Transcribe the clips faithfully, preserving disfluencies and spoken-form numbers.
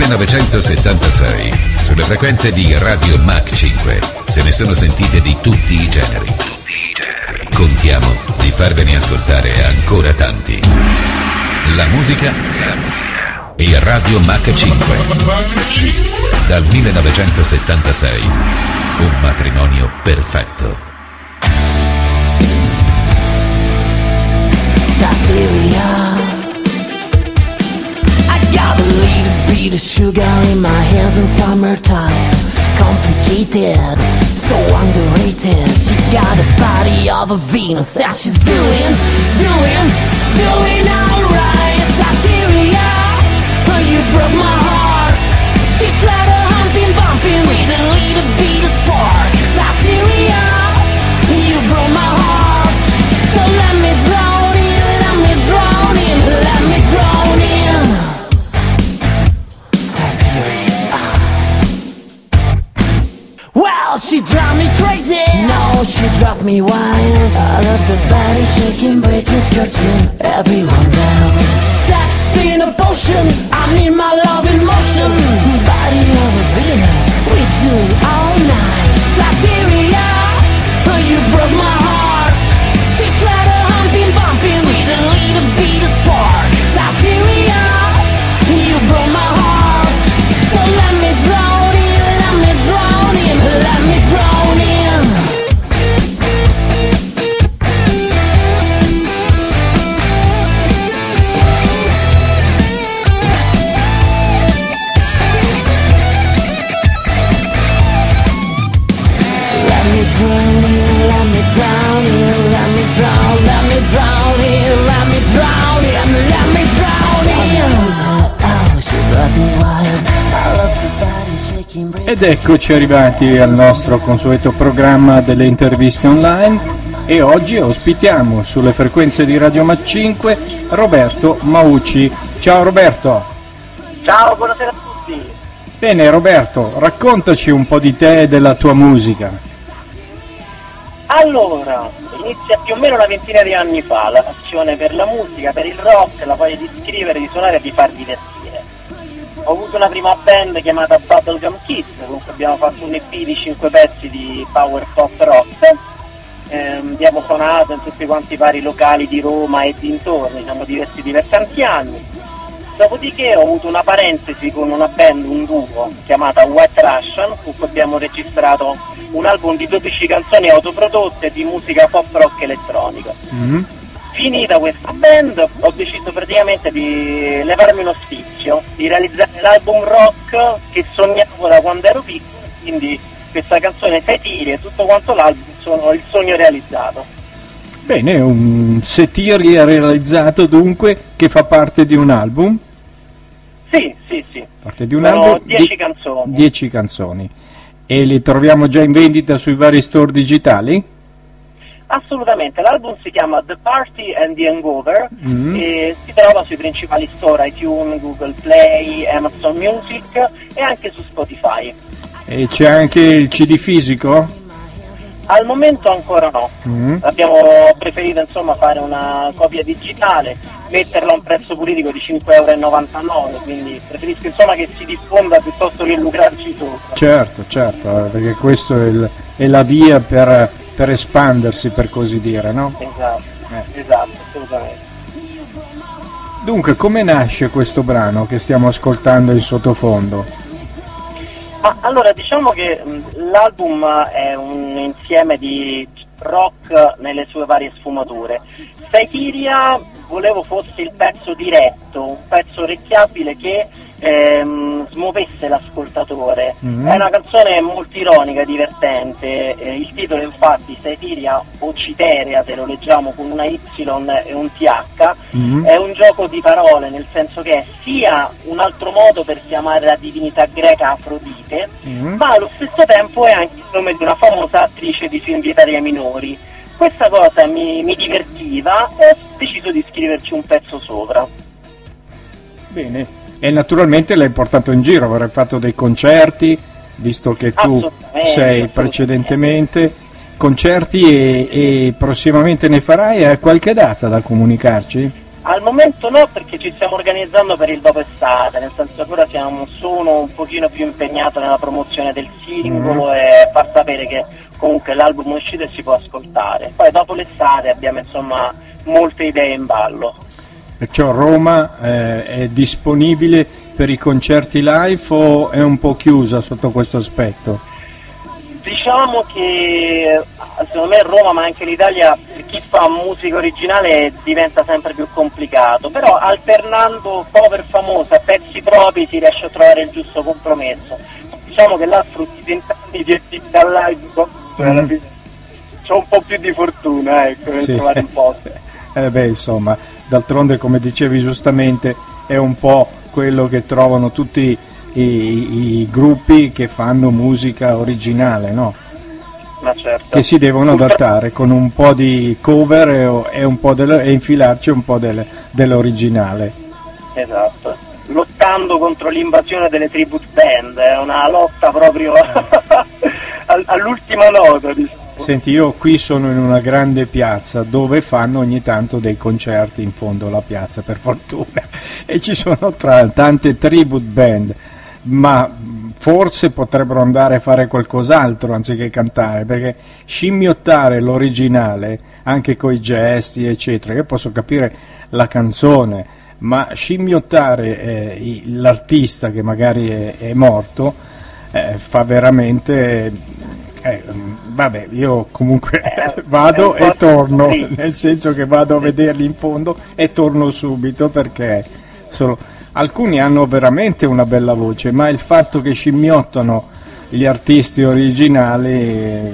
millenovecentosettantasei, sulle frequenze di Radio Mach cinque, se ne sono sentite di tutti i generi. Tutti i generi. Contiamo di farvene ascoltare ancora tanti. La musica, la musica e Radio Mach cinque. Dal millenovecentosettantasei, un matrimonio perfetto. Siberia. I got a little bit of sugar in my hands in summertime. Complicated, so underrated. She got the body of a Venus and she's doing, doing, doing alright. Siberia, oh, you broke my heart. She tried a humping, bumping with a little bit of spark. Siberia, you broke my heart. So let me drown in, let me drown in, let me drown in. Siberia. Well, she drives me crazy. No, she drives me wild. I love the body shaking, breaking, skirting everyone down. Sex in a potion, I need my love in motion. Body of a Venus, we do all night. Siberia, oh, you broke my heart. She tried a humping, bumping with a little bit of spark. Siberia, you broke my heart. So let me drown in, let me drown in, let me drown in. Let me drown in, let me drown in, let me drown, let me drown in, let me drown in, let me drown in. Oh, she drives me wild. I love the body shaking. Ed eccoci arrivati al nostro consueto programma delle interviste online e oggi ospitiamo sulle frequenze di Radio Mach cinque Roberto Maucci. Ciao Roberto. Ciao, buonasera a tutti. Bene Roberto, raccontaci un po' di te e della tua musica. Allora, inizia più o meno una ventina di anni fa la passione per la musica, per il rock, la voglia di scrivere, di suonare e di far divertire. Ho avuto una prima band chiamata Bubblegum Kids, con cui abbiamo fatto un E P di cinque pezzi di power pop rock. Eh, abbiamo suonato in tutti quanti i vari locali di Roma e dintorni, siamo divertiti per tanti anni. Dopodiché ho avuto una parentesi con una band, un duo, chiamata White Russian, con cui abbiamo registrato un album di dodici canzoni autoprodotte di musica pop rock elettronico. Mm-hmm. Finita questa band ho deciso praticamente di levarmi uno sfizio, di realizzare l'album rock che sognavo da quando ero piccolo, quindi questa canzone Sei tiri e tutto quanto l'album sono il sogno realizzato. Bene, un Setiria realizzato dunque, che fa parte di un album? Sì, sì, sì. Parte di un sono album dieci di canzoni. dieci canzoni. E li troviamo già in vendita sui vari store digitali? Assolutamente, l'album si chiama The Party and the Hangover mm. e si trova sui principali store iTunes, Google Play, Amazon Music e anche su Spotify. E c'è anche il C D fisico? Al momento ancora no, mm. abbiamo preferito insomma fare una copia digitale, metterla a un prezzo politico di cinque virgola novantanove euro, quindi preferisco insomma che si diffonda piuttosto che lucrarci sopra. Certo, certo, perché questo è, il, è la via per, per espandersi, per così dire, no? Esatto, eh. esatto, assolutamente. Dunque, come nasce questo brano che stiamo ascoltando in sottofondo? Ma allora diciamo che mh, l'album è un insieme di rock nelle sue varie sfumature. Siberia volevo fosse il pezzo diretto, un pezzo orecchiabile che ehm, smuovesse l'ascoltatore. Mm-hmm. È una canzone molto ironica, divertente, eh, il titolo infatti Siberia o Citeria, se lo leggiamo con una Y e un T H, mm-hmm. è un gioco di parole, nel senso che è sia un altro modo per chiamare la divinità greca Afrodite, mm-hmm. ma allo stesso tempo è anche il nome di una famosa attrice di film di Italia minori. Questa cosa mi, mi divertiva e ho deciso di scriverci un pezzo sopra. Bene, e naturalmente l'hai portato in giro, avrai fatto dei concerti, visto che tu sei precedentemente, concerti e, e prossimamente ne farai, hai qualche data da comunicarci? Al momento no, perché ci stiamo organizzando per il dopo estate, nel senso che ora siamo, sono un pochino più impegnato nella promozione del singolo mm. e far sapere che comunque l'album è uscito e si può ascoltare. Poi dopo l'estate abbiamo insomma molte idee in ballo. Perciò Roma eh, è disponibile per i concerti live o è un po' chiusa sotto questo aspetto? Diciamo che secondo me Roma, ma anche l'Italia, per chi fa musica originale diventa sempre più complicato, però alternando cover famose a pezzi propri si riesce a trovare il giusto compromesso. Diciamo che là sfrutti vent'anni di attività live, mm. c'è un po' più di fortuna, ecco, per sì. trovare un posto. Eh beh, insomma, d'altronde, come dicevi giustamente, è un po' quello che trovano tutti I, i, i gruppi che fanno musica originale, no? Ma certo. Che si devono adattare con un po' di cover e, e, un po' del, e infilarci un po' del, dell'originale. Esatto, lottando contro l'invasione delle tribute band, è una lotta proprio all'ultima nota, diciamo. Senti, io qui sono in una grande piazza dove fanno ogni tanto dei concerti in fondo alla piazza, per fortuna, e ci sono tra tante tribute band, ma forse potrebbero andare a fare qualcos'altro anziché cantare, perché scimmiottare l'originale anche coi gesti eccetera, io posso capire la canzone, ma scimmiottare eh, l'artista che magari è, è morto eh, fa veramente eh, vabbè, io comunque vado e torno, nel senso che vado a vederli in fondo e torno subito, perché solo alcuni hanno veramente una bella voce, ma il fatto che scimmiottano gli artisti originali,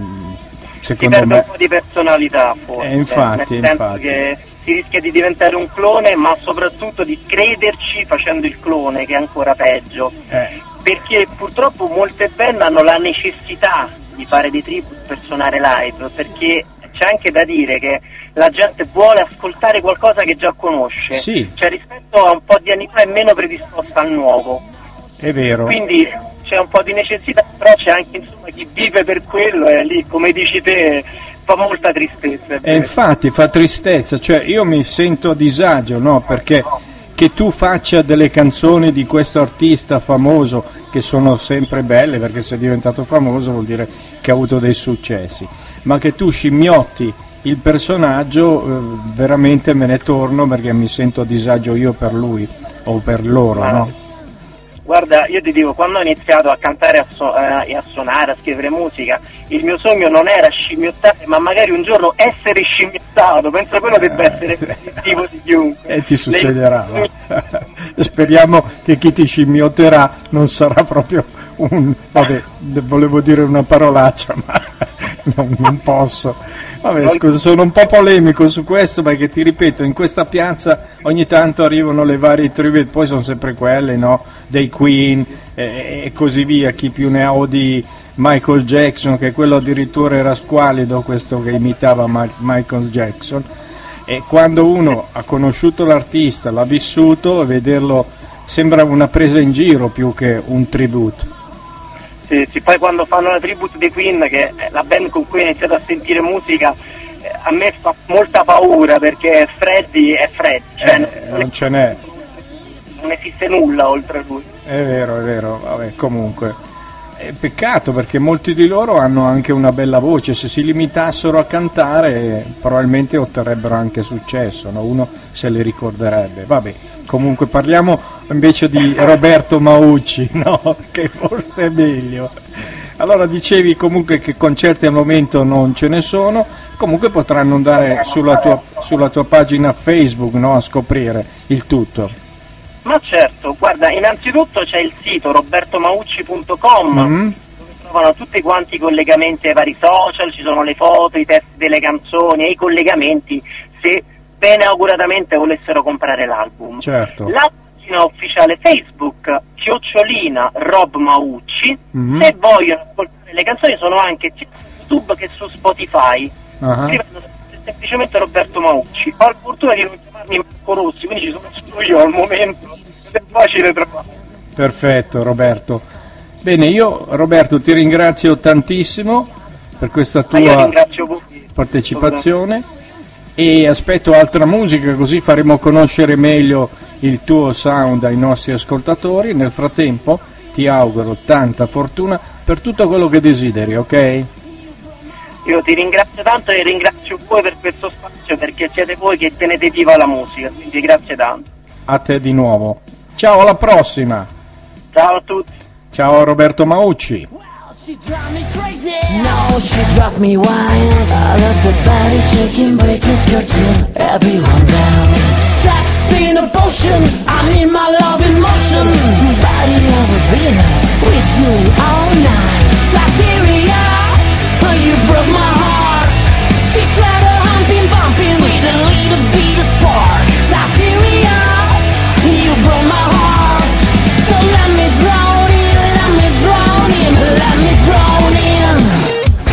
secondo si perde me un po' di personalità, forse, eh, infatti, nel senso infatti. che si rischia di diventare un clone, ma soprattutto di crederci facendo il clone, che è ancora peggio, eh. perché purtroppo molte band hanno la necessità di fare dei tribute per suonare live, perché c'è anche da dire che la gente vuole ascoltare qualcosa che già conosce, sì. Cioè rispetto a un po' di anni fa è meno predisposta al nuovo, è vero, quindi c'è un po' di necessità, però c'è anche insomma chi vive per quello e lì, come dici te, fa molta tristezza. E infatti fa tristezza, cioè io mi sento a disagio, no? Perché che tu faccia delle canzoni di questo artista famoso, che sono sempre belle perché se è diventato famoso vuol dire che ha avuto dei successi, ma che tu scimmiotti il personaggio, eh, veramente me ne torno, perché mi sento a disagio io per lui o per loro, ma, no? Guarda, io ti dico, quando ho iniziato a cantare a su- eh, e a suonare, a scrivere musica, il mio sogno non era scimmiottare, ma magari un giorno essere scimmiottato. Penso quello debba essere l'obiettivo di chiunque. E ti succederà. Le... Speriamo che chi ti scimmiotterà non sarà proprio un... vabbè, volevo dire una parolaccia, ma non, non posso. Vabbè, scusa, sono un po' polemico su questo, perché ti ripeto, in questa piazza ogni tanto arrivano le varie tribute, poi sono sempre quelle, no? Dei Queen e, e così via, chi più ne ha, o di Michael Jackson, che quello addirittura era squallido, questo che imitava Ma- Michael Jackson, e quando uno ha conosciuto l'artista, l'ha vissuto, vederlo sembra una presa in giro più che un tributo. Sì, sì, poi quando fanno la tribute dei Queen, che è la band con cui ho iniziato a sentire musica, eh, a me fa molta paura, perché Freddy è Freddy, cioè eh, non ce n'è, non esiste nulla oltre a lui. È vero, è vero, vabbè, comunque è peccato, perché molti di loro hanno anche una bella voce, se si limitassero a cantare probabilmente otterrebbero anche successo, no? Uno se li ricorderebbe. Vabbè, comunque parliamo invece di Roberto Maucci, no? Che forse è meglio. Allora, dicevi comunque che concerti al momento non ce ne sono, comunque potranno andare sulla tua, sulla tua pagina Facebook, no? A scoprire il tutto. Ma certo, guarda, innanzitutto c'è il sito roberto maucci punto com, mm-hmm. dove trovano tutti quanti i collegamenti ai vari social, ci sono le foto, i testi delle canzoni e i collegamenti se bene auguratamente volessero comprare l'album. Certo. La pagina ufficiale Facebook, chiocciolina Rob Maucci, mm-hmm. se vogliono ascoltare le canzoni sono anche sia su YouTube che su Spotify, uh-huh. scrivendo semplicemente Roberto Maucci. Ho la fortuna di non chiamarmi Marco Rossi, quindi ci sono solo io al momento, è facile trovare. Perfetto, Roberto. Bene, io Roberto ti ringrazio tantissimo per questa tua partecipazione e aspetto altra musica, così faremo conoscere meglio il tuo sound ai nostri ascoltatori. Nel frattempo ti auguro tanta fortuna per tutto quello che desideri, ok? Io ti ringrazio tanto e ringrazio voi per questo spazio, perché siete voi che tenete viva la musica, quindi grazie tanto. A te di nuovo. Ciao, alla prossima. Ciao a tutti. Ciao Roberto Maucci. She drives me crazy. No, she drives me wild. I love the body shaking, breaking, skirting everyone down. Sex in a potion, I need my love in motion. Body of a Venus, we do it all night. Satyria, oh, you broke my heart. She tried a humping, bumping with a little bit of spark. Satyria, you broke my heart. So let me drown in, let me drown in, let me drown in.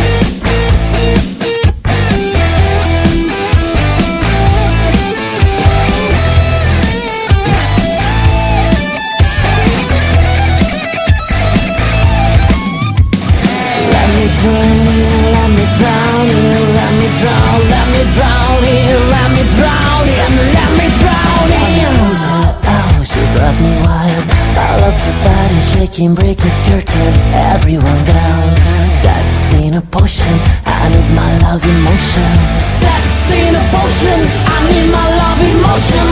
Let me drown in, let me drown in, let me drown, let me drown in, let me drown in, let me drown in. Oh, she drives me wild. I love the body shaking, breaking, skirting everyone down. Sex in a potion, I need my love in motion. Sex in a potion, I need my love in motion.